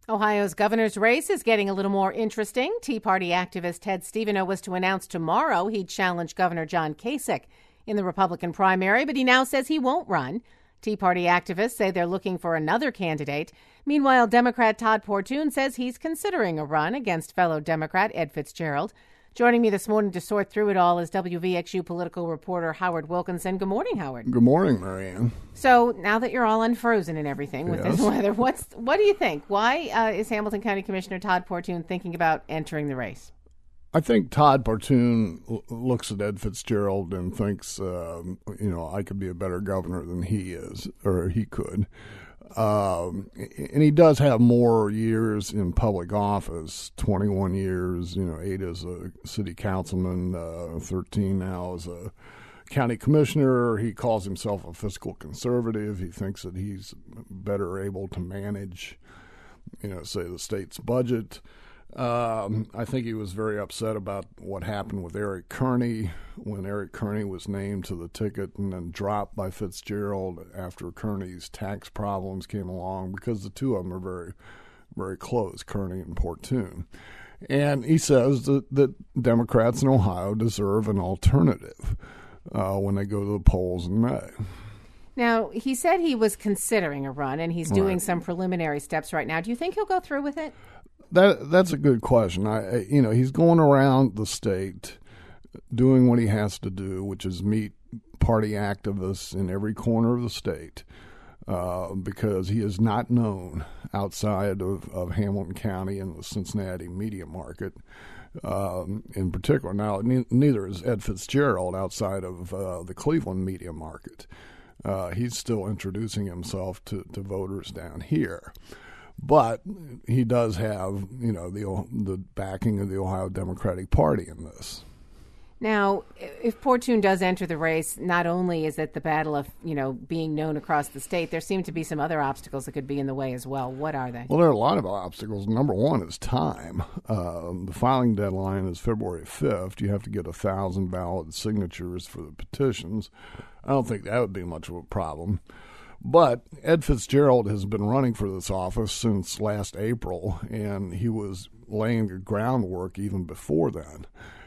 Ohio's governor's race is getting a little more interesting. Tea Party activist Ted Steveno was to announce tomorrow he'd challenge Governor John Kasich in the Republican primary, but he now says he won't run. Tea Party activists say they're looking for another candidate. Meanwhile, Democrat Todd Portune says he's considering a run against fellow Democrat Ed Fitzgerald. Joining me this morning to sort through it all is WVXU political reporter Howard Wilkinson. Good morning, Howard. Good morning, Marianne. So now that you're all unfrozen and everything with this weather, what do you think? Why is Hamilton County Commissioner Todd Portune thinking about entering the race? I think Todd Portune looks at Ed Fitzgerald and thinks, I could be a better governor than he is, or he could. And he does have more years in public office, 21 years, 8 as a city councilman, 13 now as a county commissioner. He calls himself a fiscal conservative. He thinks that he's better able to manage, say the state's budget. I think he was very upset about what happened with Eric Kearney when Eric Kearney was named to the ticket and then dropped by Fitzgerald after Kearney's tax problems came along, because the two of them are very, very close, Kearney and Portune. And he says that Democrats in Ohio deserve an alternative when they go to the polls in May. Now, he said he was considering a run, and he's doing some preliminary steps right now. Do you think he'll go through with it? That's a good question. He's going around the state doing what he has to do, which is meet party activists in every corner of the state, because he is not known outside of Hamilton County and the Cincinnati media market in particular. Now, neither is Ed Fitzgerald outside of the Cleveland media market. He's still introducing himself to voters down here. But he does have, the backing of the Ohio Democratic Party in this. Now, if Portune does enter the race, not only is it the battle of, being known across the state, there seem to be some other obstacles that could be in the way as well. What are they? Well, there are a lot of obstacles. Number one is time. The filing deadline is February 5th. You have to get 1,000 valid signatures for the petitions. I don't think that would be much of a problem. But Ed Fitzgerald has been running for this office since last April, and he was laying the groundwork even before then.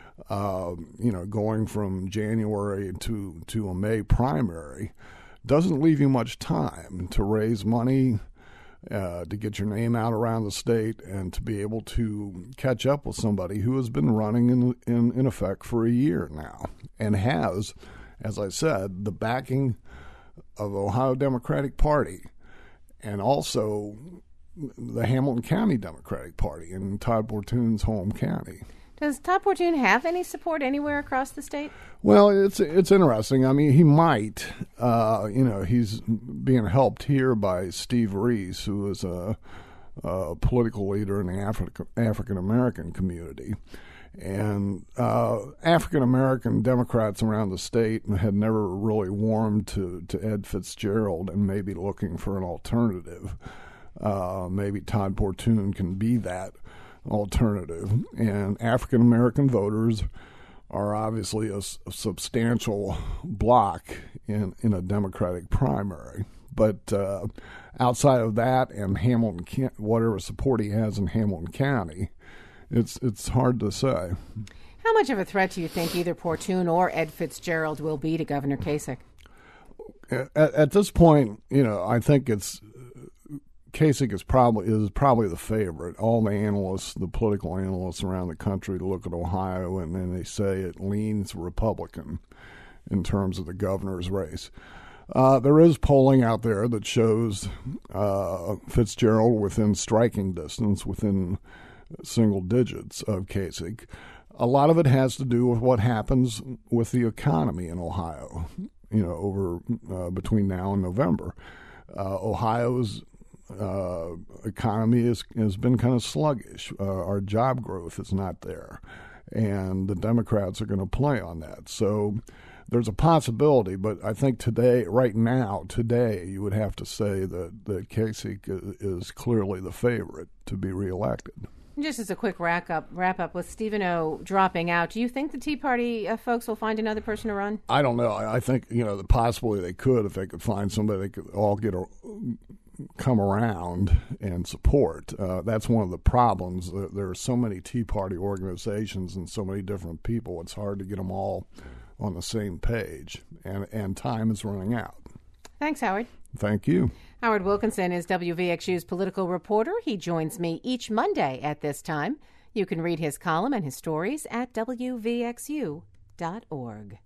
Going from January to a May primary doesn't leave you much time to raise money, to get your name out around the state, and to be able to catch up with somebody who has been running in effect for a year now and has, as I said, the backing of the Ohio Democratic Party and also the Hamilton County Democratic Party in Todd Portune's home county. Does Todd Portune have any support anywhere across the state? Well, it's interesting. I mean, he might. He's being helped here by Steve Reese, who is a political leader in the African-American community. And African-American Democrats around the state had never really warmed to Ed Fitzgerald and maybe looking for an alternative. Maybe Todd Portune can be that alternative. And African-American voters are obviously a substantial block in a Democratic primary. But outside of that and Hamilton, whatever support he has in Hamilton County, it's hard to say. How much of a threat do you think either Portune or Ed Fitzgerald will be to Governor Kasich? At this point, I think Kasich is probably the favorite. All the analysts, the political analysts around the country, look at Ohio and then they say it leans Republican in terms of the governor's race. There is polling out there that shows Fitzgerald within striking distance, within single digits of Kasich. A lot of it has to do with what happens with the economy in Ohio, over between now and November. Ohio's economy has been kind of sluggish. Our job growth is not there, and the Democrats are going to play on that. So there's a possibility, but I think today, you would have to say that Kasich is clearly the favorite to be reelected. Just as a quick wrap up with Steveno dropping out, do you think the Tea Party folks will find another person to run? I don't know. I think possibly they could if they could find somebody they could all get come around and support. That's one of the problems. There are so many Tea Party organizations and so many different people. It's hard to get them all on the same page, and time is running out. Thanks, Howard. Thank you. Howard Wilkinson is WVXU's political reporter. He joins me each Monday at this time. You can read his column and his stories at WVXU.org.